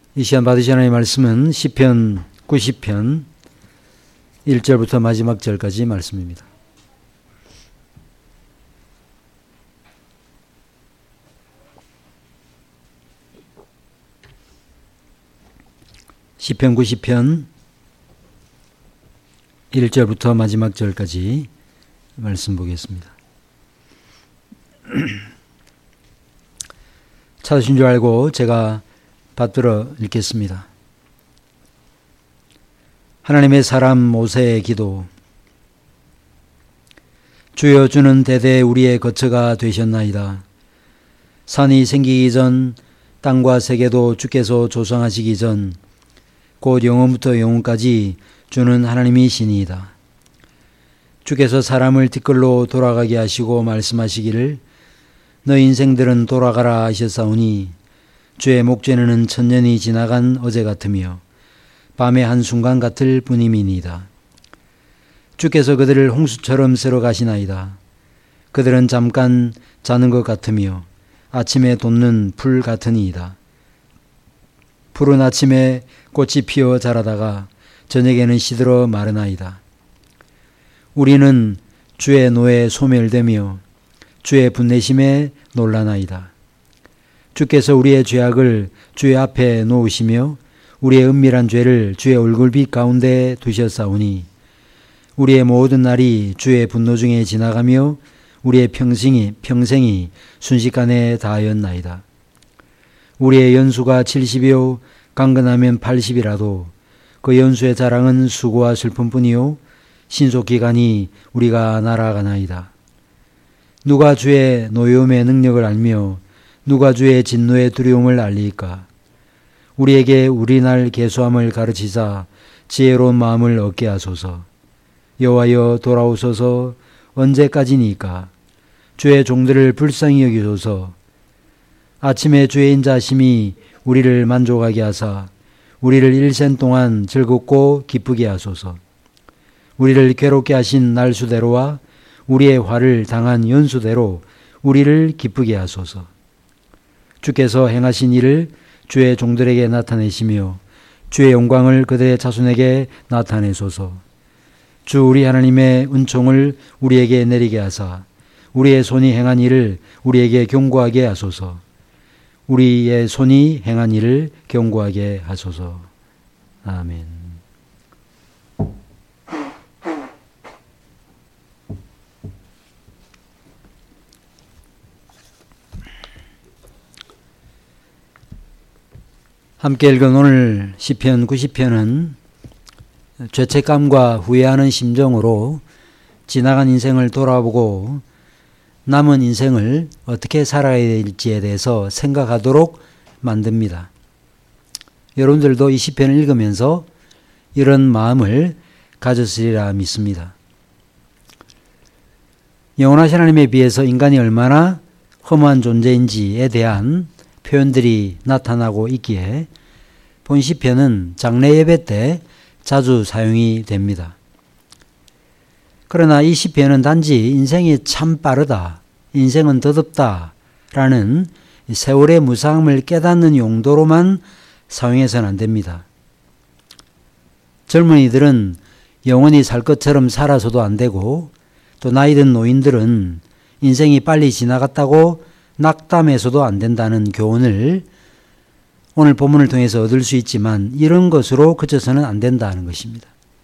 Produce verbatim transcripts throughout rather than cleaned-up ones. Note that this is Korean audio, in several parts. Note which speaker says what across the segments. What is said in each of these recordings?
Speaker 1: 이 시간 받으신 하나님의 말씀은 시편 구십 편 일 절부터 마지막 절까지 말씀입니다. 시편 구십 편 일 절부터 마지막 절까지 말씀 보겠습니다. 찾으신 줄 알고 제가 받들어 읽겠습니다. 하나님의 사람 모세의 기도. 주여, 주는 대대 우리의 거처가 되셨나이다. 산이 생기기 전, 땅과 세계도 주께서 조성하시기 전, 곧 영원부터 영원까지 주는 하나님이시니이다. 주께서 사람을 티끌로 돌아가게 하시고 말씀하시기를 너희 인생들은 돌아가라 하셨사오니 주의 목전에는 천년이 지나간 어제 같으며 밤의 한순간 같을 뿐임이니이다. 주께서 그들을 홍수처럼 쓸어 가시나이다. 그들은 잠깐 자는 것 같으며 아침에 돋는 풀 같으니이다. 푸른 아침에 꽃이 피어 자라다가 저녁에는 시들어 마르나이다. 우리는 주의 노에 소멸되며 주의 분내심에 놀라나이다. 주께서 우리의 죄악을 주의 앞에 놓으시며 우리의 은밀한 죄를 주의 얼굴빛 가운데 두셨사오니 우리의 모든 날이 주의 분노 중에 지나가며 우리의 평생이, 평생이 순식간에 다하였나이다. 우리의 연수가 칠십이요 강건하면 팔십이라도 그 연수의 자랑은 수고와 슬픔뿐이요 신속기간이 우리가 날아가나이다. 누가 주의 노여움의 능력을 알며 누가 주의 진노의 두려움을 알리까? 우리에게 우리날 계수함을 가르치사 지혜로운 마음을 얻게 하소서. 여호와여, 돌아오소서. 언제까지니까? 주의 종들을 불쌍히 여기소서. 아침에 주의 인자심이 우리를 만족하게 하사 우리를 일생 동안 즐겁고 기쁘게 하소서. 우리를 괴롭게 하신 날수대로와 우리의 화를 당한 연수대로 우리를 기쁘게 하소서. 주께서 행하신 일을 주의 종들에게 나타내시며 주의 영광을 그들의 자손에게 나타내소서. 주 우리 하나님의 은총을 우리에게 내리게 하사 우리의 손이 행한 일을 우리에게 경고하게 하소서. 우리의 손이 행한 일을 경고하게 하소서. 아멘. 함께 읽은 오늘 시편 구십 편은 죄책감과 후회하는 심정으로 지나간 인생을 돌아보고 남은 인생을 어떻게 살아야 될지에 대해서 생각하도록 만듭니다. 여러분들도 이 시편을 읽으면서 이런 마음을 가졌으리라 믿습니다. 영원하신 하나님에 비해서 인간이 얼마나 험한 존재인지에 대한 표현들이 나타나고 있기에 본 시편은 장례 예배 때 자주 사용이 됩니다. 그러나 이 시편은 단지 인생이 참 빠르다, 인생은 더덥다 라는 세월의 무상함을 깨닫는 용도로만 사용해서는 안 됩니다. 젊은이들은 영원히 살 것처럼 살아서도 안 되고 또 나이 든 노인들은 인생이 빨리 지나갔다고 낙담해서도 안 된다는 교훈을 오늘 본문을 통해서 얻을 수 있지만 이런 것으로 그쳐서는 안 된다는 것입니다.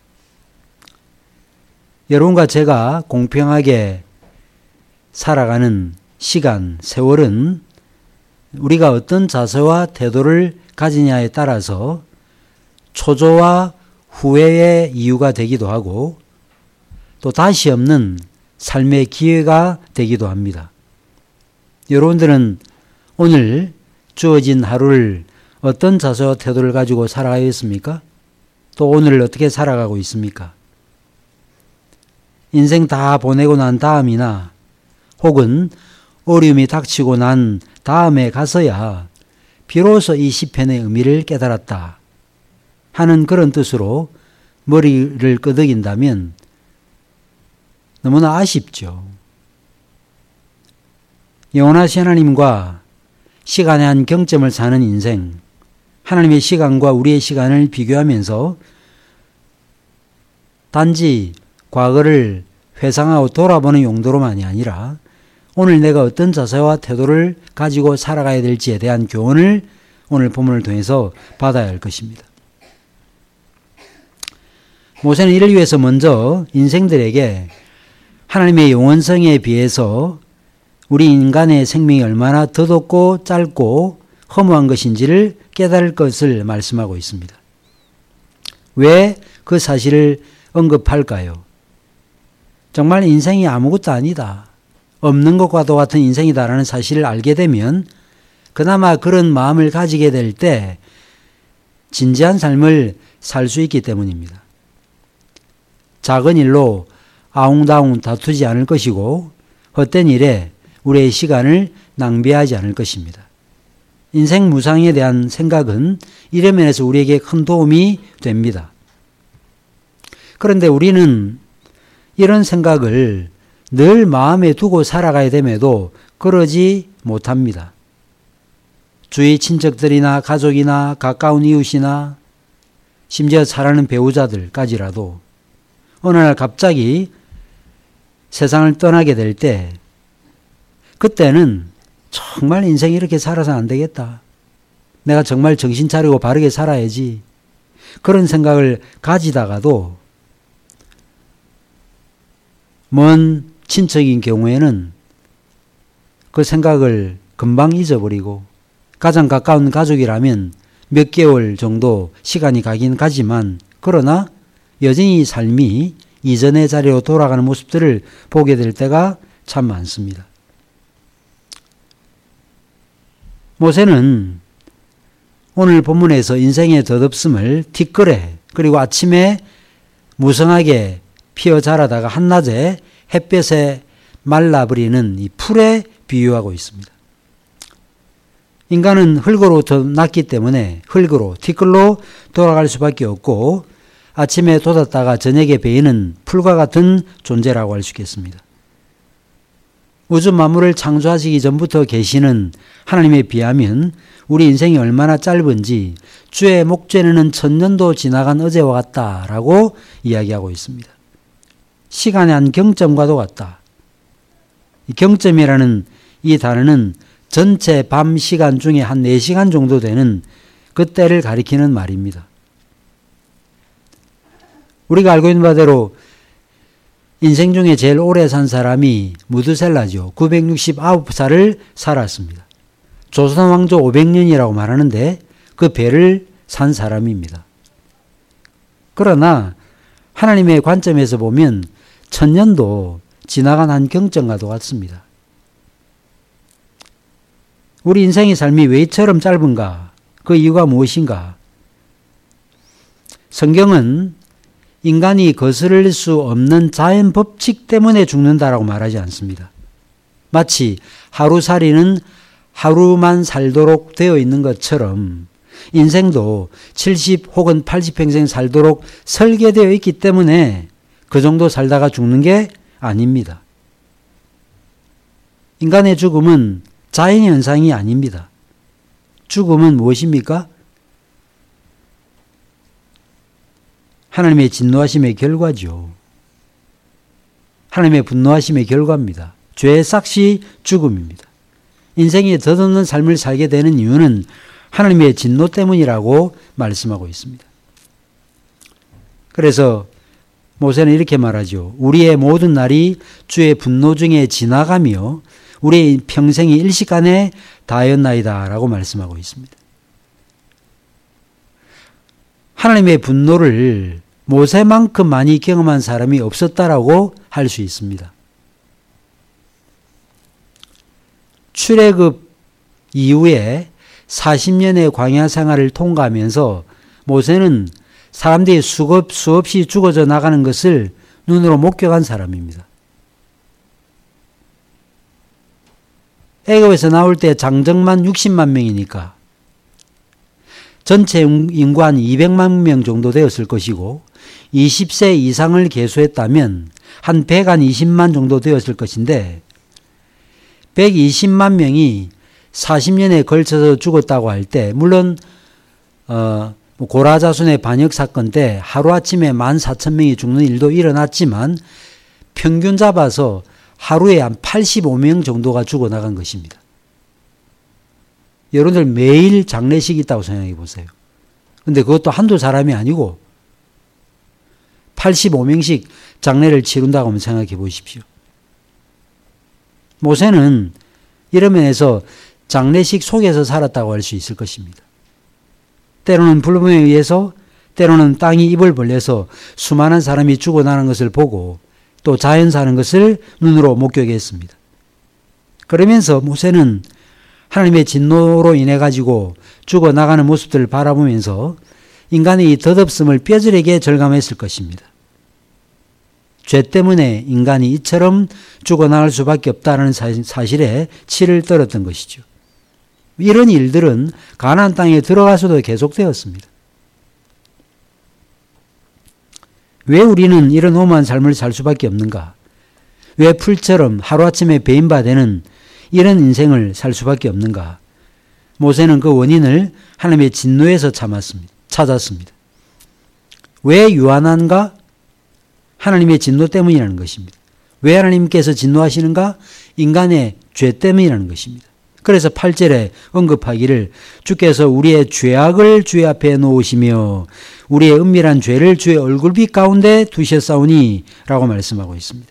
Speaker 1: 여러분과 제가 공평하게 살아가는 시간, 세월은 우리가 어떤 자세와 태도를 가지냐에 따라서 초조와 후회의 이유가 되기도 하고 또 다시 없는 삶의 기회가 되기도 합니다. 여러분들은 오늘 주어진 하루를 어떤 자세와 태도를 가지고 살아가겠습니까? 또 오늘을 어떻게 살아가고 있습니까? 인생 다 보내고 난 다음이나 혹은 어려움이 닥치고 난 다음에 가서야 비로소 이 시편의 의미를 깨달았다 하는 그런 뜻으로 머리를 끄덕인다면 너무나 아쉽죠. 영원하신 하나님과 시간의 한 경점을 사는 인생, 하나님의 시간과 우리의 시간을 비교하면서 단지 과거를 회상하고 돌아보는 용도로만이 아니라 오늘 내가 어떤 자세와 태도를 가지고 살아가야 될지에 대한 교훈을 오늘 본문을 통해서 받아야 할 것입니다. 모세는 이를 위해서 먼저 인생들에게 하나님의 영원성에 비해서 우리 인간의 생명이 얼마나 더덥고 짧고 허무한 것인지를 깨달을 것을 말씀하고 있습니다. 왜 그 사실을 언급할까요? 정말 인생이 아무것도 아니다. 없는 것과도 같은 인생이다라는 사실을 알게 되면 그나마 그런 마음을 가지게 될 때 진지한 삶을 살 수 있기 때문입니다. 작은 일로 아웅다웅 다투지 않을 것이고 헛된 일에 우리의 시간을 낭비하지 않을 것입니다. 인생 무상에 대한 생각은 이런 면에서 우리에게 큰 도움이 됩니다. 그런데 우리는 이런 생각을 늘 마음에 두고 살아가야 됨에도 그러지 못합니다. 주위 친척들이나 가족이나 가까운 이웃이나 심지어 사랑하는 배우자들까지라도 어느 날 갑자기 세상을 떠나게 될 때 그때는 정말 인생이 이렇게 살아서는 안 되겠다. 내가 정말 정신 차리고 바르게 살아야지. 그런 생각을 가지다가도 먼 친척인 경우에는 그 생각을 금방 잊어버리고 가장 가까운 가족이라면 몇 개월 정도 시간이 가긴 가지만 그러나 여전히 삶이 이전의 자리로 돌아가는 모습들을 보게 될 때가 참 많습니다. 모세는 오늘 본문에서 인생의 덧없음을 티끌에 그리고 아침에 무성하게 피어 자라다가 한낮에 햇볕에 말라버리는 이 풀에 비유하고 있습니다. 인간은 흙으로부터 났기 때문에 흙으로 티끌로 돌아갈 수밖에 없고 아침에 돋았다가 저녁에 베이는 풀과 같은 존재라고 할 수 있겠습니다. 우주 만물을 창조하시기 전부터 계시는 하나님에 비하면 우리 인생이 얼마나 짧은지 주의 목전에는 천년도 지나간 어제와 같다라고 이야기하고 있습니다. 시간의 한 경점과도 같다. 이 경점이라는 이 단어는 전체 밤 시간 중에 한 네 시간 정도 되는 그때를 가리키는 말입니다. 우리가 알고 있는 바대로 인생 중에 제일 오래 산 사람이 무드셀라죠. 구백육십구 살을 살았습니다. 조선 왕조 오백 년이라고 말하는데 그 배를 산 사람입니다. 그러나 하나님의 관점에서 보면 천년도 지나간 한 경점과도 같습니다. 우리 인생의 삶이 왜 이처럼 짧은가? 그 이유가 무엇인가? 성경은 인간이 거스를 수 없는 자연 법칙 때문에 죽는다라고 말하지 않습니다. 마치 하루살이는 하루만 살도록 되어 있는 것처럼 인생도 칠십 혹은 팔십 평생 살도록 설계되어 있기 때문에 그 정도 살다가 죽는 게 아닙니다. 인간의 죽음은 자연현상이 아닙니다. 죽음은 무엇입니까? 하나님의 진노하심의 결과죠. 하나님의 분노하심의 결과입니다. 죄의 삭시 죽음입니다. 인생에 덧없는 삶을 살게 되는 이유는 하나님의 진노 때문이라고 말씀하고 있습니다. 그래서 모세는 이렇게 말하죠. 우리의 모든 날이 주의 분노 중에 지나가며 우리의 평생이 일시간에 다하였나이다 라고 말씀하고 있습니다. 하나님의 분노를 모세만큼 많이 경험한 사람이 없었다라고 할 수 있습니다. 출애굽 이후에 사십 년의 광야 생활을 통과하면서 모세는 사람들이 수업, 수없이 죽어져 나가는 것을 눈으로 목격한 사람입니다. 애굽에서 나올 때 장정만 육십만 명이니까 전체 인구 한 이백만 명 정도 되었을 것이고 이십 세 이상을 계수했다면 한 백이십만 정도 되었을 것인데 백이십만 명이 사십 년에 걸쳐서 죽었다고 할 때 물론 어, 뭐 고라자손의 반역 사건 때 하루아침에 만 사천 명이 죽는 일도 일어났지만 평균 잡아서 하루에 한 팔십오 명 정도가 죽어나간 것입니다. 여러분들 매일 장례식이 있다고 생각해 보세요. 근데 그것도 한두 사람이 아니고 팔십오 명씩 장례를 치른다고 한번 생각해 보십시오. 모세는 이런 면에서 장례식 속에서 살았다고 할 수 있을 것입니다. 때로는 불법에 의해서, 때로는 땅이 입을 벌려서 수많은 사람이 죽어나는 것을 보고 또 자연 사는 것을 눈으로 목격했습니다. 그러면서 모세는 하나님의 진노로 인해 가지고 죽어나가는 모습들을 바라보면서 인간의 이 덧없음을 뼈저리게 절감했을 것입니다. 죄 때문에 인간이 이처럼 죽어나갈 수밖에 없다는 사실에 치를 떨었던 것이죠. 이런 일들은 가나안 땅에 들어가서도 계속되었습니다. 왜 우리는 이런 오만한 삶을 살 수밖에 없는가? 왜 풀처럼 하루아침에 배임받는 이런 인생을 살 수밖에 없는가? 모세는 그 원인을 하나님의 진노에서 참았습니다. 찾았습니다. 왜 유한한가? 하나님의 진노 때문이라는 것입니다. 왜 하나님께서 진노하시는가? 인간의 죄 때문이라는 것입니다. 그래서 팔 절에 언급하기를 주께서 우리의 죄악을 주의 앞에 놓으시며 우리의 은밀한 죄를 주의 얼굴빛 가운데 두셨사오니 라고 말씀하고 있습니다.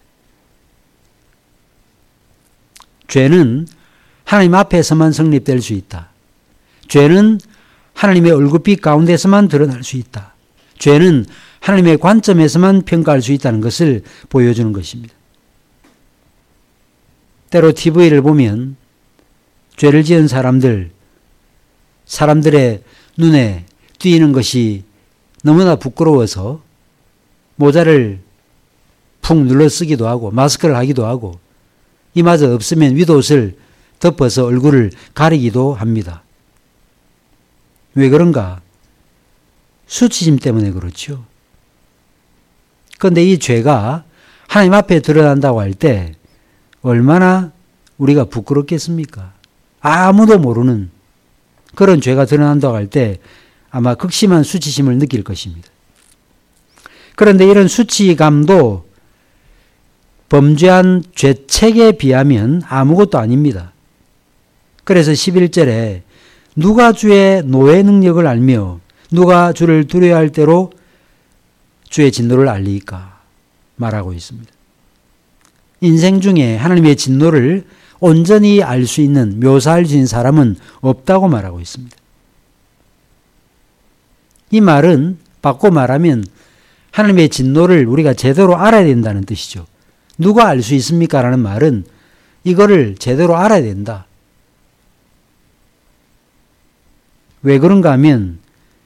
Speaker 1: 죄는 하나님 앞에서만 성립될 수 있다. 죄는 하나님의 얼굴빛 가운데서만 드러날 수 있다. 죄는 하나님의 관점에서만 평가할 수 있다는 것을 보여주는 것입니다. 때로 티비를 보면 죄를 지은 사람들, 사람들의 눈에 띄는 것이 너무나 부끄러워서 모자를 푹 눌러 쓰기도 하고 마스크를 하기도 하고 이마저 없으면 윗옷을 덮어서 얼굴을 가리기도 합니다. 왜 그런가? 수치심 때문에 그렇죠. 그런데 이 죄가 하나님 앞에 드러난다고 할 때 얼마나 우리가 부끄럽겠습니까? 아무도 모르는 그런 죄가 드러난다고 할 때 아마 극심한 수치심을 느낄 것입니다. 그런데 이런 수치감도 범죄한 죄책에 비하면 아무것도 아닙니다. 그래서 십일 절에 누가 주의 노의 능력을 알며 누가 주를 두려워할 때로 주의 진노를 알리까 말하고 있습니다. 인생 중에 하나님의 진노를 온전히 알 수 있는, 묘사할 수 있는 사람은 없다고 말하고 있습니다. 이 말은 바꿔 말하면 하나님의 진노를 우리가 제대로 알아야 된다는 뜻이죠. 누가 알 수 있습니까? 라는 말은 이거를 제대로 알아야 된다. 왜 그런가 하면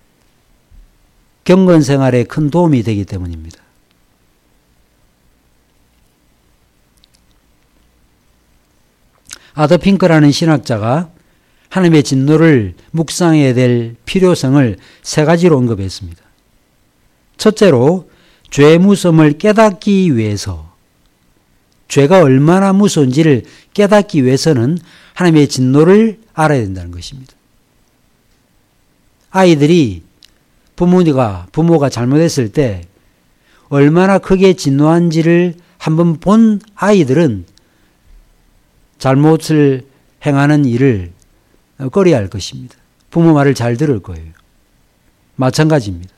Speaker 1: 경건 생활에 큰 도움이 되기 때문입니다. 아더 핑크라는 신학자가 하나님의 진노를 묵상해야 될 필요성을 세 가지로 언급했습니다. 첫째로 죄의 무서움을 깨닫기 위해서, 죄가 얼마나 무서운지를 깨닫기 위해서는 하나님의 진노를 알아야 된다는 것입니다. 아이들이 부모가, 부모가 잘못했을 때 얼마나 크게 진노한지를 한번 본 아이들은 잘못을 행하는 일을 꺼려야 할 것입니다. 부모 말을 잘 들을 거예요. 마찬가지입니다.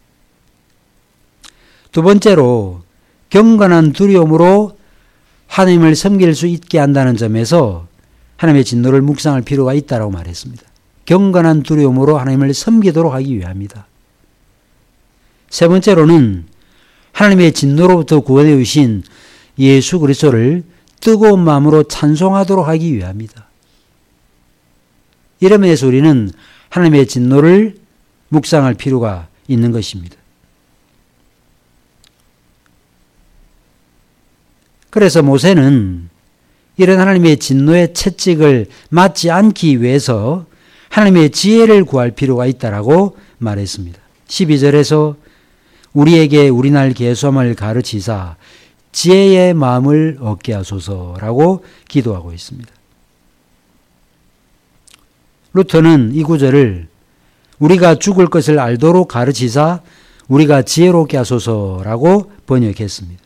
Speaker 1: 두 번째로 경건한 두려움으로 하나님을 섬길 수 있게 한다는 점에서 하나님의 진노를 묵상할 필요가 있다고 말했습니다. 경건한 두려움으로 하나님을 섬기도록 하기 위함이다. 세 번째로는 하나님의 진노로부터 구원해 주신 예수 그리스도를 뜨거운 마음으로 찬송하도록 하기 위함이다. 이런 면에서 우리는 하나님의 진노를 묵상할 필요가 있는 것입니다. 그래서 모세는 이런 하나님의 진노의 채찍을 맞지 않기 위해서 하나님의 지혜를 구할 필요가 있다라고 말했습니다. 십이 절에서 우리에게 우리날 계수함을 가르치사 지혜의 마음을 얻게 하소서라고 기도하고 있습니다. 루터는 이 구절을 우리가 죽을 것을 알도록 가르치사 우리가 지혜롭게 하소서라고 번역했습니다.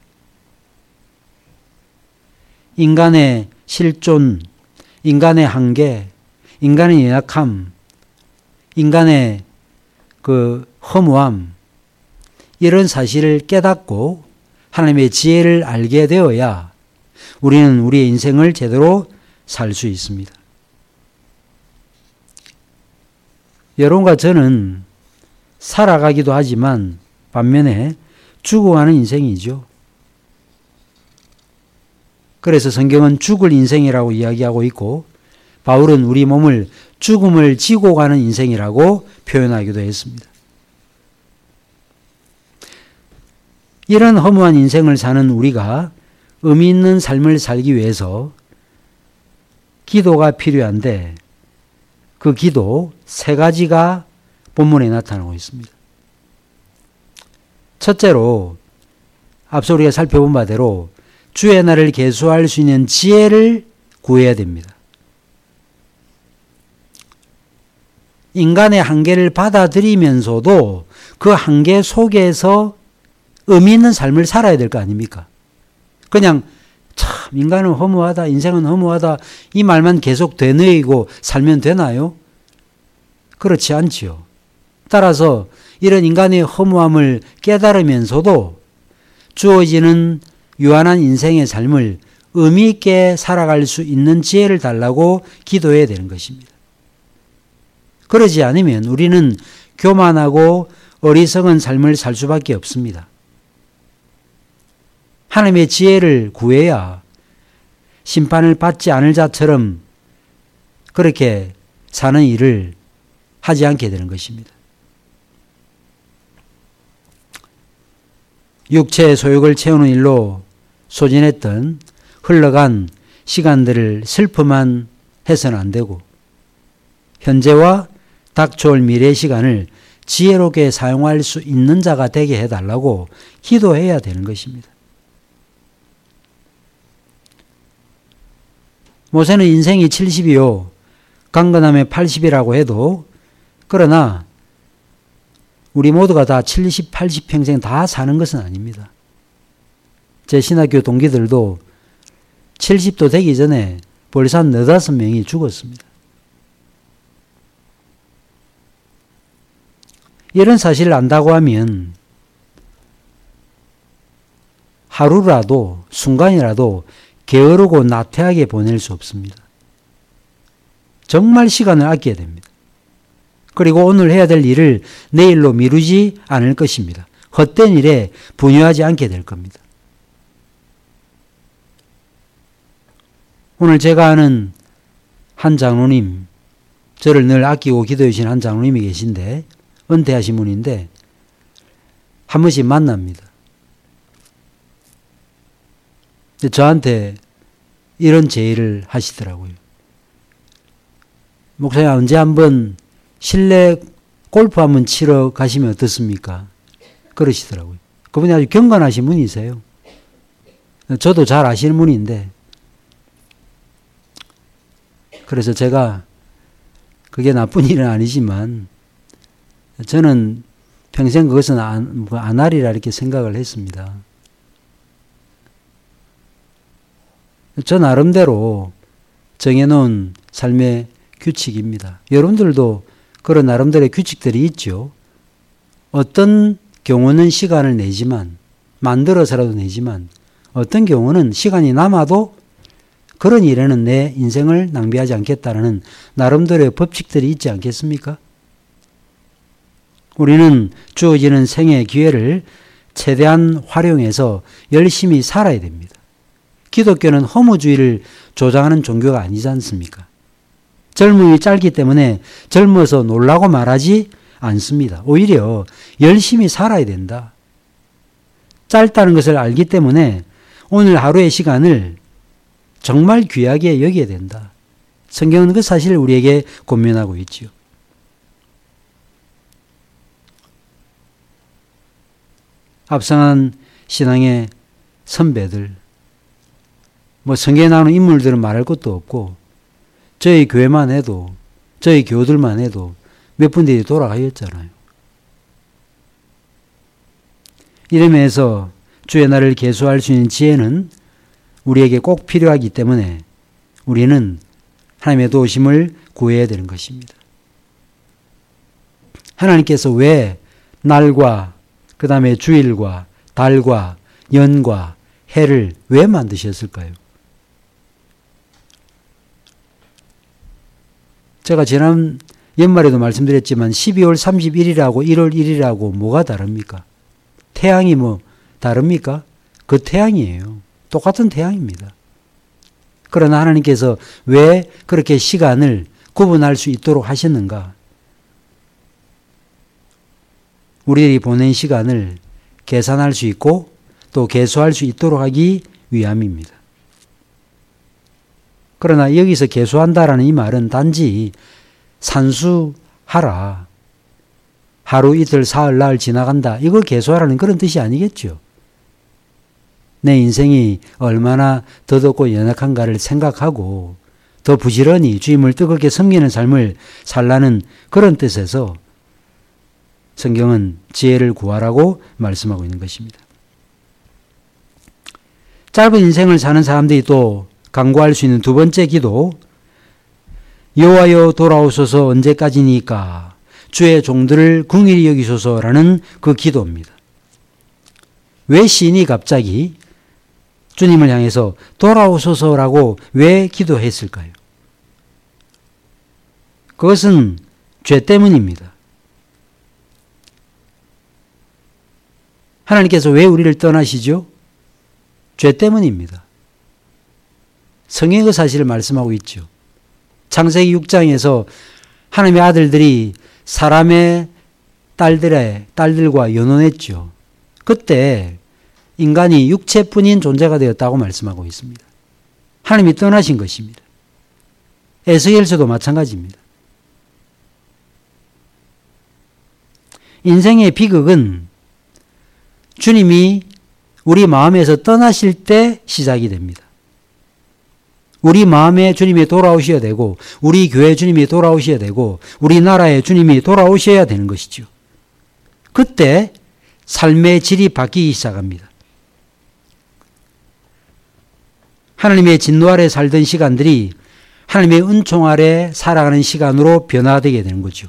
Speaker 1: 인간의 실존, 인간의 한계, 인간의 연약함, 인간의 그 허무함, 이런 사실을 깨닫고 하나님의 지혜를 알게 되어야 우리는 우리의 인생을 제대로 살 수 있습니다. 여러분과 저는 살아가기도 하지만 반면에 죽어가는 인생이죠. 그래서 성경은 죽을 인생이라고 이야기하고 있고 바울은 우리 몸을 죽음을 지고 가는 인생이라고 표현하기도 했습니다. 이런 허무한 인생을 사는 우리가 의미 있는 삶을 살기 위해서 기도가 필요한데 그 기도 세 가지가 본문에 나타나고 있습니다. 첫째로 앞서 우리가 살펴본 바대로 주의 날을 계수할 수 있는 지혜를 구해야 됩니다. 인간의 한계를 받아들이면서도 그 한계 속에서 의미 있는 삶을 살아야 될 거 아닙니까? 그냥 참 인간은 허무하다, 인생은 허무하다 이 말만 계속 되뇌이고 살면 되나요? 그렇지 않지요. 따라서 이런 인간의 허무함을 깨달으면서도 주어지는 유한한 인생의 삶을 의미 있게 살아갈 수 있는 지혜를 달라고 기도해야 되는 것입니다. 그러지 않으면 우리는 교만하고 어리석은 삶을 살 수밖에 없습니다. 하나님의 지혜를 구해야 심판을 받지 않을 자처럼 그렇게 사는 일을 하지 않게 되는 것입니다. 육체의 소욕을 채우는 일로 소진했던 흘러간 시간들을 슬픔만 해서는 안 되고 현재와 닥쳐올 미래의 시간을 지혜롭게 사용할 수 있는 자가 되게 해달라고 기도해야 되는 것입니다. 모세는 인생이 칠십이요 강건함에 팔십이라고 해도 그러나 우리 모두가 다 칠십, 팔십 평생 다 사는 것은 아닙니다. 제 신학교 동기들도 칠십도 되기 전에 벌써 한 네다섯 명이 죽었습니다. 이런 사실을 안다고 하면 하루라도 순간이라도 게으르고 나태하게 보낼 수 없습니다. 정말 시간을 아껴야 됩니다. 그리고 오늘 해야 될 일을 내일로 미루지 않을 것입니다. 헛된 일에 분유하지 않게 될 겁니다. 오늘 제가 아는 한 장로님, 저를 늘 아끼고 기도해 주신 한 장로님이 계신데 은퇴하신 분인데 한 번씩 만납니다. 저한테 이런 제의를 하시더라고요. 목사님 언제 한번 실내 골프 한번 치러 가시면 어떻습니까? 그러시더라고요. 그분이 아주 경건하신 분이세요. 저도 잘 아시는 분인데 그래서 제가 그게 나쁜 일은 아니지만 저는 평생 그것은 안, 안 하리라 이렇게 생각을 했습니다. 저 나름대로 정해놓은 삶의 규칙입니다. 여러분들도 그런 나름대로의 규칙들이 있죠. 어떤 경우는 시간을 내지만 만들어서라도 내지만 어떤 경우는 시간이 남아도 그런 일에는 내 인생을 낭비하지 않겠다는 나름대로의 법칙들이 있지 않겠습니까? 우리는 주어지는 생의 기회를 최대한 활용해서 열심히 살아야 됩니다. 기독교는 허무주의를 조장하는 종교가 아니지 않습니까? 젊음이 짧기 때문에 젊어서 놀라고 말하지 않습니다. 오히려 열심히 살아야 된다. 짧다는 것을 알기 때문에 오늘 하루의 시간을 정말 귀하게 여겨야 된다. 성경은 그 사실을 우리에게 권면하고 있지요. 앞서간 신앙의 선배들, 뭐 성경에 나오는 인물들은 말할 것도 없고 저희 교회만 해도 저희 교우들만 해도 몇 분들이 돌아가셨잖아요. 이러면서 주의 날을 계수할 수 있는 지혜는 우리에게 꼭 필요하기 때문에 우리는 하나님의 도우심을 구해야 되는 것입니다. 하나님께서 왜 날과 그 다음에 주일과 달과 연과 해를 왜 만드셨을까요? 제가 지난 연말에도 말씀드렸지만 십이월 삼십일일하고 일월 일일하고 뭐가 다릅니까? 태양이 뭐 다릅니까? 그 태양이에요. 똑같은 태양입니다. 그러나 하나님께서 왜 그렇게 시간을 구분할 수 있도록 하셨는가? 우리들이 보낸 시간을 계산할 수 있고 또 계수할 수 있도록 하기 위함입니다. 그러나 여기서 계수한다라는 이 말은 단지 산수하라, 하루 이틀 사흘 나흘 지나간다, 이걸 계수하라는 그런 뜻이 아니겠죠. 내 인생이 얼마나 더덥고 연약한가를 생각하고 더 부지런히 주님을 뜨겁게 섬기는 삶을 살라는 그런 뜻에서 성경은 지혜를 구하라고 말씀하고 있는 것입니다. 짧은 인생을 사는 사람들이 또 간구할 수 있는 두 번째 기도, 여호와여 돌아오소서 언제까지니까 주의 종들을 긍휼히 여기소서라는 그 기도입니다. 왜 시인이 갑자기 주님을 향해서 돌아오소서라고 왜 기도했을까요? 그것은 죄 때문입니다. 하나님께서 왜 우리를 떠나시죠? 죄 때문입니다. 성경의 그 사실을 말씀하고 있죠. 창세기 육 장에서 하나님의 아들들이 사람의 딸들의 딸들과 연혼했죠. 그때 인간이 육체뿐인 존재가 되었다고 말씀하고 있습니다. 하나님이 떠나신 것입니다. 에스겔서도 마찬가지입니다. 인생의 비극은 주님이 우리 마음에서 떠나실 때 시작이 됩니다. 우리 마음에 주님이 돌아오셔야 되고 우리 교회에 주님이 돌아오셔야 되고 우리나라에 주님이 돌아오셔야 되는 것이죠. 그때 삶의 질이 바뀌기 시작합니다. 하나님의 진노 아래 살던 시간들이 하나님의 은총 아래 살아가는 시간으로 변화되게 되는 거죠.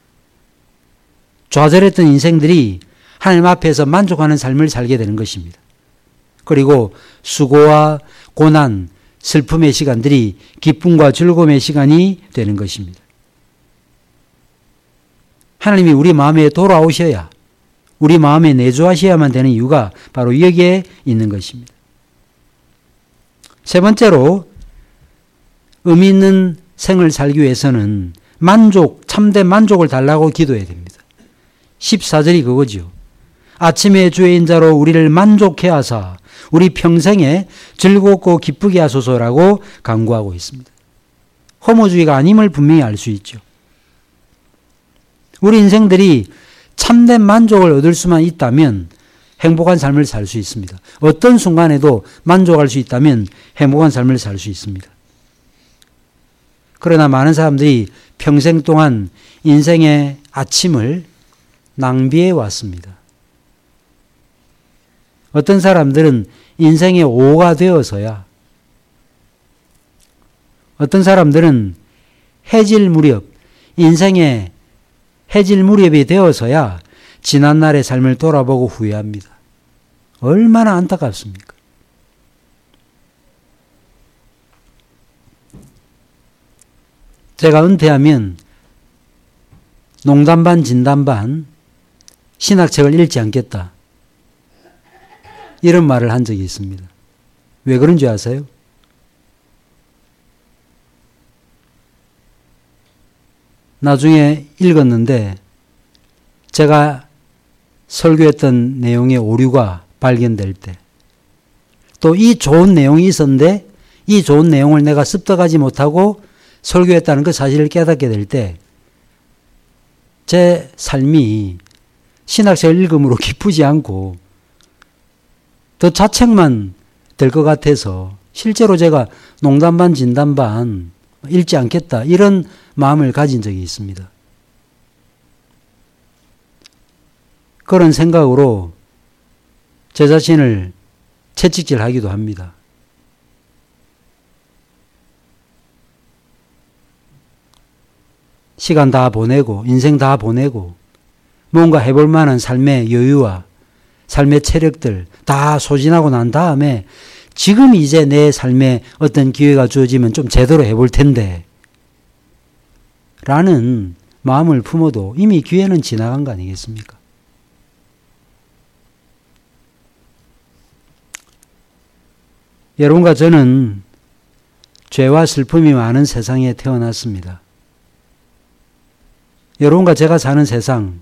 Speaker 1: 좌절했던 인생들이 하나님 앞에서 만족하는 삶을 살게 되는 것입니다. 그리고 수고와 고난, 슬픔의 시간들이 기쁨과 즐거움의 시간이 되는 것입니다. 하나님이 우리 마음에 돌아오셔야, 우리 마음에 내주하셔야만 되는 이유가 바로 여기에 있는 것입니다. 세 번째로 의미 있는 생을 살기 위해서는 만족, 참된 만족을 달라고 기도해야 됩니다. 십사 절이 그거죠. 아침의 주의 인자로 우리를 만족해 하사 우리 평생에 즐겁고 기쁘게 하소서라고 간구하고 있습니다. 허무주의가 아님을 분명히 알 수 있죠. 우리 인생들이 참된 만족을 얻을 수만 있다면 행복한 삶을 살 수 있습니다. 어떤 순간에도 만족할 수 있다면 행복한 삶을 살 수 있습니다. 그러나 많은 사람들이 평생 동안 인생의 아침을 낭비해 왔습니다. 어떤 사람들은 인생의 오후가 되어서야, 어떤 사람들은 해질 무렵, 인생의 해질 무렵이 되어서야 지난날의 삶을 돌아보고 후회합니다. 얼마나 안타깝습니까? 제가 은퇴하면 농담 반 진담 반 신학책을 읽지 않겠다, 이런 말을 한 적이 있습니다. 왜 그런지 아세요? 나중에 읽었는데 제가 설교했던 내용의 오류가 발견될 때, 또 이 좋은 내용이 있었는데 이 좋은 내용을 내가 습득하지 못하고 설교했다는 그 사실을 깨닫게 될 때 제 삶이 신학책을 읽음으로 기쁘지 않고 더 자책만 될 것 같아서 실제로 제가 농담 반 진담 반 읽지 않겠다, 이런 마음을 가진 적이 있습니다. 그런 생각으로 제 자신을 채찍질하기도 합니다. 시간 다 보내고 인생 다 보내고 뭔가 해볼 만한 삶의 여유와 삶의 체력들 다 소진하고 난 다음에 지금 이제 내 삶에 어떤 기회가 주어지면 좀 제대로 해볼 텐데 라는 마음을 품어도 이미 기회는 지나간 거 아니겠습니까? 여러분과 저는 죄와 슬픔이 많은 세상에 태어났습니다. 여러분과 제가 사는 세상,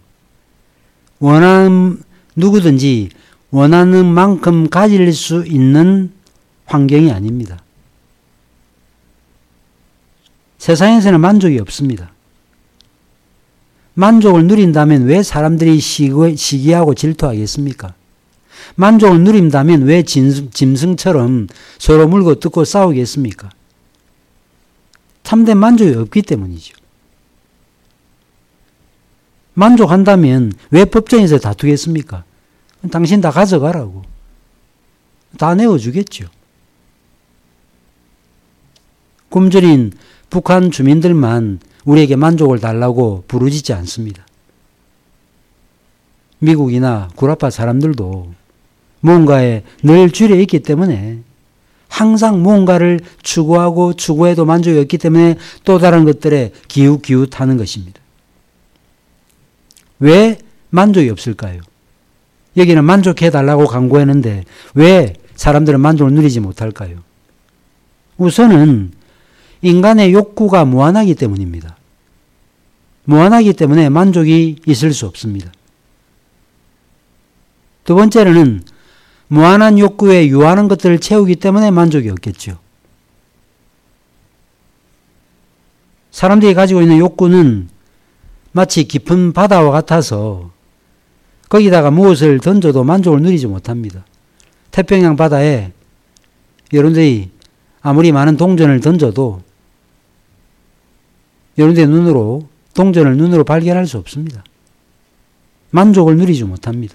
Speaker 1: 원하는, 누구든지 원하는 만큼 가질 수 있는 환경이 아닙니다. 세상에서는 만족이 없습니다. 만족을 누린다면 왜 사람들이 시기하고 질투하겠습니까? 만족을 누린다면 왜 짐승처럼 서로 물고 뜯고 싸우겠습니까? 참된 만족이 없기 때문이죠. 만족한다면 왜 법정에서 다투겠습니까? 당신 다 가져가라고. 다 내어주겠죠. 굶주린 북한 주민들만 우리에게 만족을 달라고 부르짖지 않습니다. 미국이나 구라파 사람들도 무언가에 늘 줄여 있기 때문에 항상 무언가를 추구하고 추구해도 만족이 없기 때문에 또 다른 것들에 기웃기웃하는 것입니다. 왜 만족이 없을까요? 여기는 만족해달라고 강구했는데 왜 사람들은 만족을 누리지 못할까요? 우선은 인간의 욕구가 무한하기 때문입니다. 무한하기 때문에 만족이 있을 수 없습니다. 두 번째로는 무한한 욕구에 유한한 것들을 채우기 때문에 만족이 없겠죠. 사람들이 가지고 있는 욕구는 마치 깊은 바다와 같아서 거기다가 무엇을 던져도 만족을 누리지 못합니다. 태평양 바다에 여러분들이 아무리 많은 동전을 던져도 여러분들의 눈으로 동전을 눈으로 발견할 수 없습니다. 만족을 누리지 못합니다.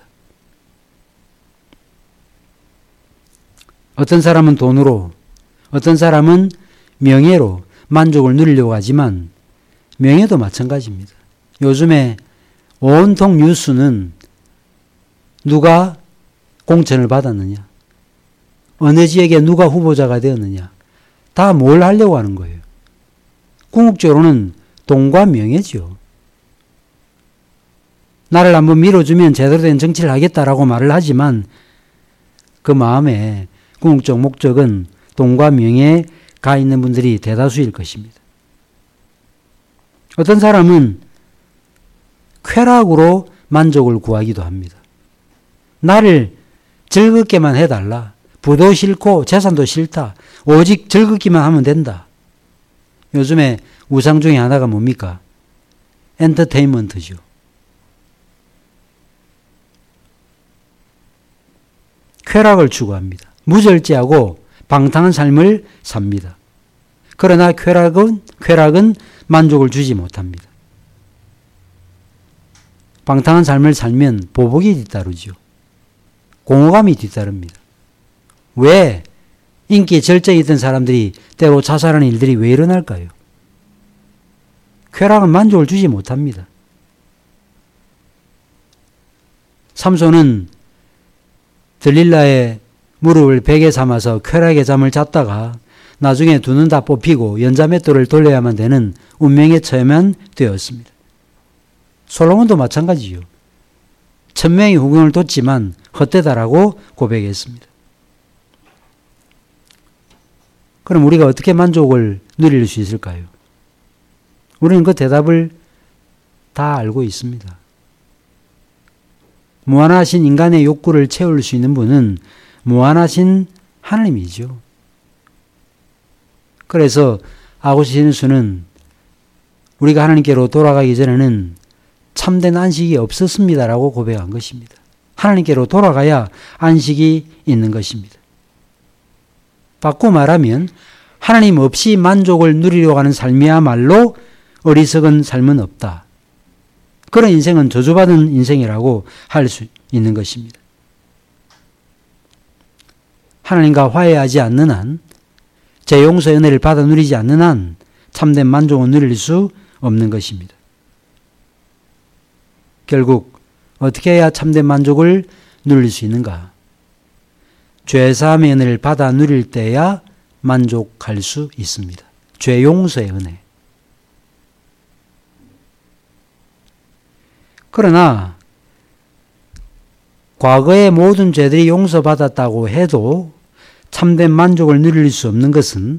Speaker 1: 어떤 사람은 돈으로, 어떤 사람은 명예로 만족을 누리려고 하지만 명예도 마찬가지입니다. 요즘에 온통 뉴스는 누가 공천을 받았느냐, 어느 지역에 누가 후보자가 되었느냐, 다 뭘 하려고 하는 거예요. 궁극적으로는 돈과 명예죠. 나를 한번 밀어주면 제대로 된 정치를 하겠다라고 말을 하지만 그 마음에 궁극적 목적은 돈과 명예에 가 있는 분들이 대다수일 것입니다. 어떤 사람은 쾌락으로 만족을 구하기도 합니다. 나를 즐겁게만 해달라. 부도 싫고 재산도 싫다. 오직 즐겁기만 하면 된다. 요즘에 우상 중에 하나가 뭡니까? 엔터테인먼트죠. 쾌락을 추구합니다. 무절제하고 방탕한 삶을 삽니다. 그러나 쾌락은, 쾌락은 만족을 주지 못합니다. 방탕한 삶을 살면 보복이 뒤따르죠. 공허감이 뒤따릅니다. 왜 인기 절정이 있던 사람들이 때로 자살하는 일들이 왜 일어날까요? 쾌락은 만족을 주지 못합니다. 삼손은 들릴라의 무릎을 베개 삼아서 쾌락의 잠을 잤다가 나중에 두 눈 다 뽑히고 연자맷돌을 돌려야만 되는 운명에 처해만 되었습니다. 솔로몬도 마찬가지요. 천명의 후궁을 뒀지만 헛되다라고 고백했습니다. 그럼 우리가 어떻게 만족을 누릴 수 있을까요? 우리는 그 대답을 다 알고 있습니다. 무한하신 인간의 욕구를 채울 수 있는 분은 무한하신 하나님이죠. 그래서 아고스티누스는 우리가 하나님께로 돌아가기 전에는 참된 안식이 없었습니다라고 고백한 것입니다. 하나님께로 돌아가야 안식이 있는 것입니다. 바꿔 말하면 하나님 없이 만족을 누리려고 하는 삶이야말로 어리석은 삶은 없다. 그런 인생은 저주받은 인생이라고 할 수 있는 것입니다. 하나님과 화해하지 않는 한, 제 용서의 은혜를 받아 누리지 않는 한 참된 만족을 누릴 수 없는 것입니다. 결국 어떻게 해야 참된 만족을 누릴 수 있는가? 죄사함의 은혜를 받아 누릴 때야 만족할 수 있습니다. 죄 용서의 은혜. 그러나 과거의 모든 죄들이 용서받았다고 해도 참된 만족을 누릴 수 없는 것은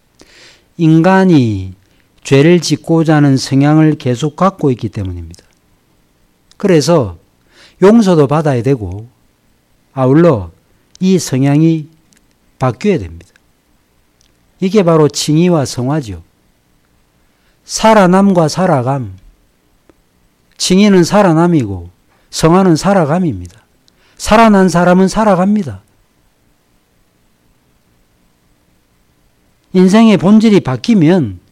Speaker 1: 인간이 죄를 짓고자 하는 성향을 계속 갖고 있기 때문입니다. 그래서 용서도 받아야 되고 아울러 이 성향이 바뀌어야 됩니다. 이게 바로 칭의와 성화죠. 살아남과 살아감. 칭의는 살아남이고 성화는 살아감입니다. 살아난 사람은 살아갑니다. 인생의 본질이 바뀌면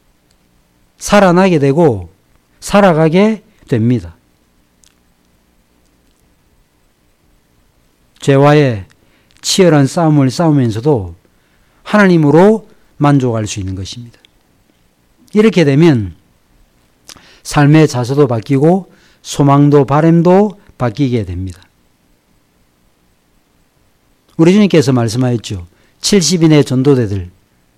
Speaker 1: 살아나게 되고 살아가게 됩니다. 죄와의 치열한 싸움을 싸우면서도 하나님으로 만족할 수 있는 것입니다. 이렇게 되면 삶의 자세도 바뀌고 소망도 바람도 바뀌게 됩니다. 우리 주님께서 말씀하였죠. 칠십 인의 전도대들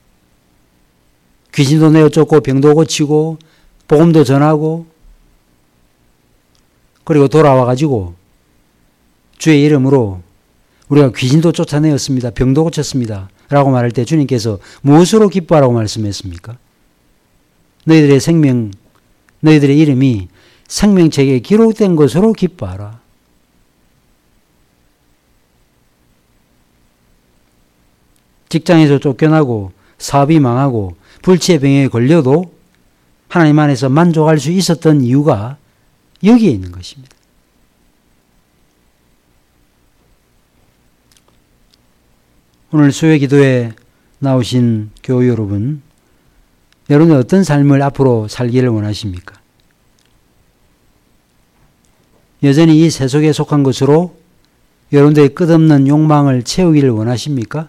Speaker 1: 귀신도 내어 쫓고 병도 고치고 복음도 전하고 그리고 돌아와 가지고 주의 이름으로 우리가 귀신도 쫓아내었습니다. 병도 고쳤습니다. 라고 말할 때 주님께서 무엇으로 기뻐하라고 말씀했습니까? 너희들의 생명, 너희들의 이름이 생명책에 기록된 것으로 기뻐하라. 직장에서 쫓겨나고 사업이 망하고 불치의 병에 걸려도 하나님 안에서 만족할 수 있었던 이유가 여기에 있는 것입니다. 오늘 수요 기도에 나오신 교우 여러분, 여러분은 어떤 삶을 앞으로 살기를 원하십니까? 여전히 이 세속에 속한 것으로 여러분들의 끝없는 욕망을 채우기를 원하십니까?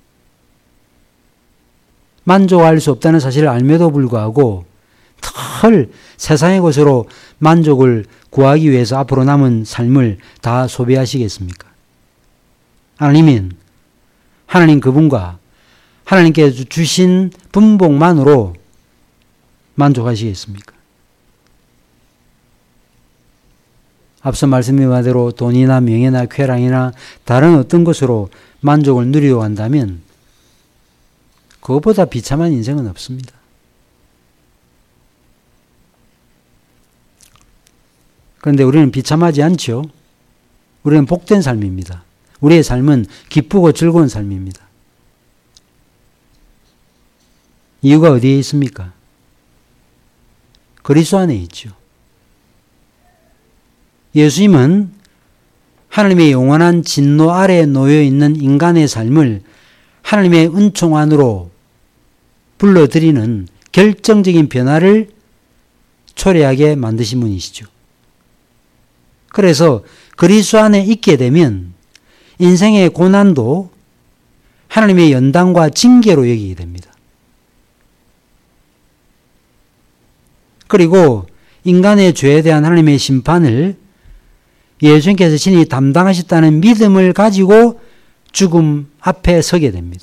Speaker 1: 만족할 수 없다는 사실을 알면도 불구하고 늘 세상의 것으로 만족을 구하기 위해서 앞으로 남은 삶을 다 소비하시겠습니까? 아니면 하나님 그분과 하나님께서 주신 분복만으로 만족하시겠습니까? 앞서 말씀드린 바대로 돈이나 명예나 쾌락이나 다른 어떤 것으로 만족을 누리려고 한다면 그것보다 비참한 인생은 없습니다. 그런데 우리는 비참하지 않죠. 우리는 복된 삶입니다. 우리의 삶은 기쁘고 즐거운 삶입니다. 이유가 어디에 있습니까? 그리스도 안에 있죠. 예수님은 하나님의 영원한 진노 아래에 놓여 있는 인간의 삶을 하나님의 은총 안으로 불러들이는 결정적인 변화를 초래하게 만드신 분이시죠. 그래서 그리스도 안에 있게 되면 인생의 고난도 하나님의 연단과 징계로 여기게 됩니다. 그리고 인간의 죄에 대한 하나님의 심판을 예수님께서 친히 담당하셨다는 믿음을 가지고 죽음 앞에 서게 됩니다.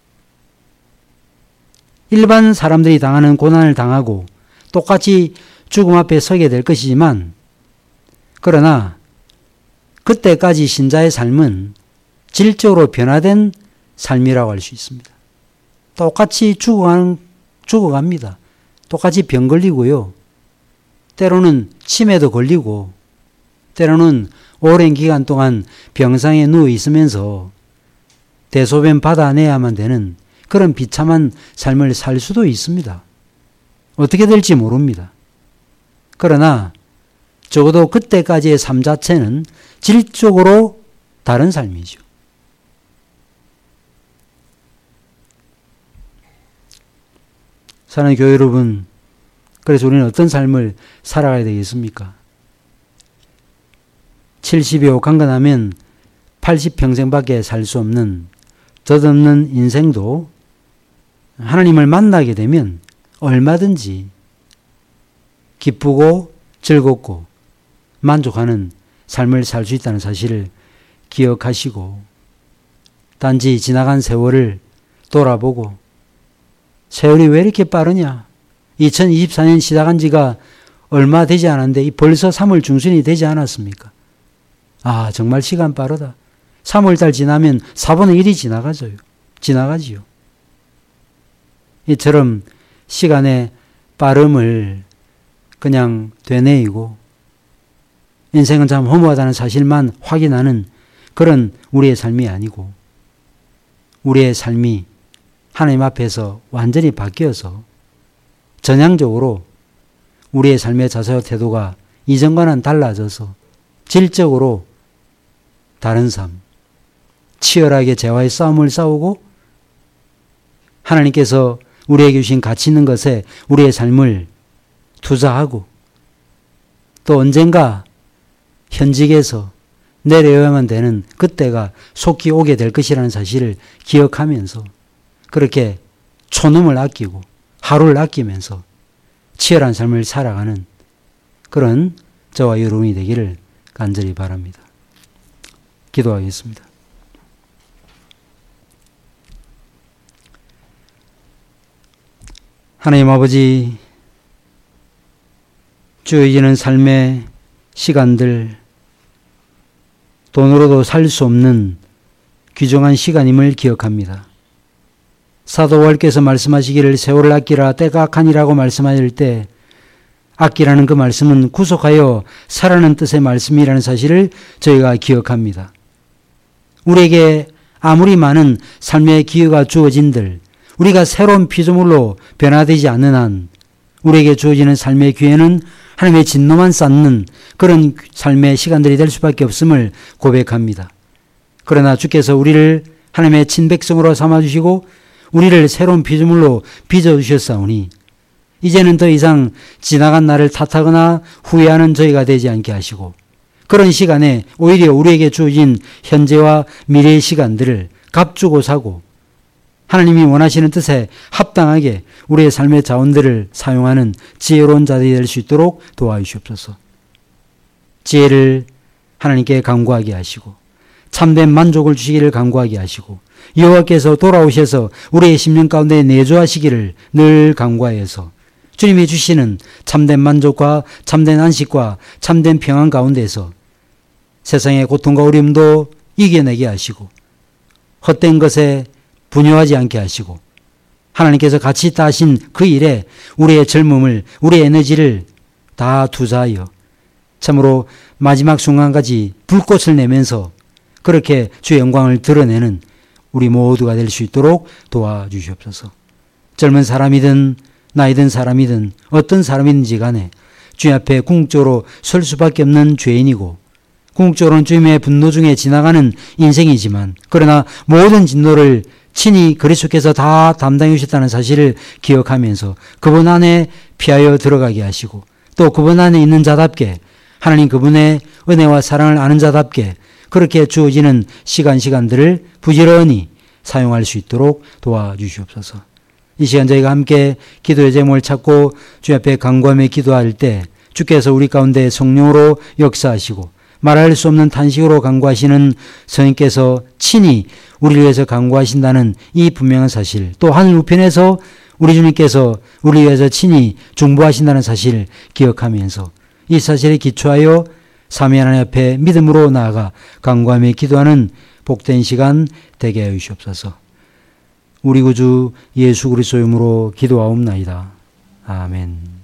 Speaker 1: 일반 사람들이 당하는 고난을 당하고 똑같이 죽음 앞에 서게 될 것이지만 그러나 그때까지 신자의 삶은 질적으로 변화된 삶이라고 할 수 있습니다. 똑같이 죽어가는, 죽어갑니다. 똑같이 병 걸리고요. 때로는 치매도 걸리고 때로는 오랜 기간 동안 병상에 누워 있으면서 대소변 받아내야만 되는 그런 비참한 삶을 살 수도 있습니다. 어떻게 될지 모릅니다. 그러나 적어도 그때까지의 삶 자체는 질적으로 다른 삶이죠. 사랑하는 교회 여러분, 그래서 우리는 어떤 삶을 살아가야 되겠습니까? 칠십이요 강건하면 팔십 평생밖에 살 수 없는 덧없는 인생도 하나님을 만나게 되면 얼마든지 기쁘고 즐겁고 만족하는 삶을 살 수 있다는 사실을 기억하시고 단지 지나간 세월을 돌아보고 세월이 왜 이렇게 빠르냐? 이천이십사 년 시작한 지가 얼마 되지 않았는데 벌써 삼월 중순이 되지 않았습니까? 아, 정말 시간 빠르다. 삼월달 지나면 사분의 일이 지나가죠. 지나가지요. 이처럼 시간의 빠름을 그냥 되뇌이고 인생은 참 허무하다는 사실만 확인하는 그런 우리의 삶이 아니고 우리의 삶이 하나님 앞에서 완전히 바뀌어서 전향적으로 우리의 삶의 자세와 태도가 이전과는 달라져서 질적으로 다른 삶, 치열하게 죄와의 싸움을 싸우고 하나님께서 우리에게 주신 가치 있는 것에 우리의 삶을 투자하고 또 언젠가 현직에서 내려야만 되는 그때가 속히 오게 될 것이라는 사실을 기억하면서 그렇게 초놈을 아끼고 하루를 아끼면서 치열한 삶을 살아가는 그런 저와 여러분이 되기를 간절히 바랍니다. 기도하겠습니다. 하나님 아버지, 주어지는 삶의 시간들, 돈으로도 살 수 없는 귀중한 시간임을 기억합니다. 사도 바울께서 말씀하시기를 세월을 아끼라 때가 악하니라고 말씀하실 때 아끼라는 그 말씀은 구속하여 살아는 뜻의 말씀이라는 사실을 저희가 기억합니다. 우리에게 아무리 많은 삶의 기회가 주어진들 우리가 새로운 피조물로 변화되지 않는 한 우리에게 주어지는 삶의 기회는 하나님의 진노만 쌓는 그런 삶의 시간들이 될 수밖에 없음을 고백합니다. 그러나 주께서 우리를 하나님의 친백성으로 삼아주시고 우리를 새로운 피조물로 빚어주셨사오니 이제는 더 이상 지나간 날을 탓하거나 후회하는 저희가 되지 않게 하시고 그런 시간에 오히려 우리에게 주어진 현재와 미래의 시간들을 값주고 사고 하나님이 원하시는 뜻에 합당하게 우리의 삶의 자원들을 사용하는 지혜로운 자들이 될 수 있도록 도와주시옵소서. 지혜를 하나님께 간구하게 하시고 참된 만족을 주시기를 간구하게 하시고 여호와께서 돌아오셔서 우리의 심령 가운데 내주하시기를 늘 간구하여서 주님이 주시는 참된 만족과 참된 안식과 참된 평안 가운데서 세상의 고통과 어려움도 이겨내게 하시고 헛된 것에 분여하지 않게 하시고 하나님께서 가치 있다 하신 그 일에 우리의 젊음을 우리의 에너지를 다 투자하여 참으로 마지막 순간까지 불꽃을 내면서 그렇게 주의 영광을 드러내는 우리 모두가 될 수 있도록 도와주시옵소서. 젊은 사람이든 나이든 사람이든 어떤 사람이든지 간에 주님 앞에 궁극적으로 설 수밖에 없는 죄인이고 궁극적으로는 주님의 분노 중에 지나가는 인생이지만 그러나 모든 진노를 친히 그리스도께서 다 담당해 주셨다는 사실을 기억하면서 그분 안에 피하여 들어가게 하시고 또 그분 안에 있는 자답게 하나님 그분의 은혜와 사랑을 아는 자답게 그렇게 주어지는 시간 시간들을 부지런히 사용할 수 있도록 도와주시옵소서. 이 시간 저희가 함께 기도의 제목을 찾고 주 앞에 간구하며 기도할 때 주께서 우리 가운데 성령으로 역사하시고 말할 수 없는 탄식으로 간구하시는 성령께서 친히 우리를 위해서 간구하신다는 이 분명한 사실, 또 하늘 우편에서 우리 주님께서 우리를 위해서 친히 중보하신다는 사실을 기억하면서 이 사실에 기초하여 삼위 하나님 앞에 믿음으로 나아가 간구하며 기도하는 복된 시간 되게 하여 주시옵소서. 우리 구주 예수 그리스도의 이름으로 기도하옵나이다. 아멘.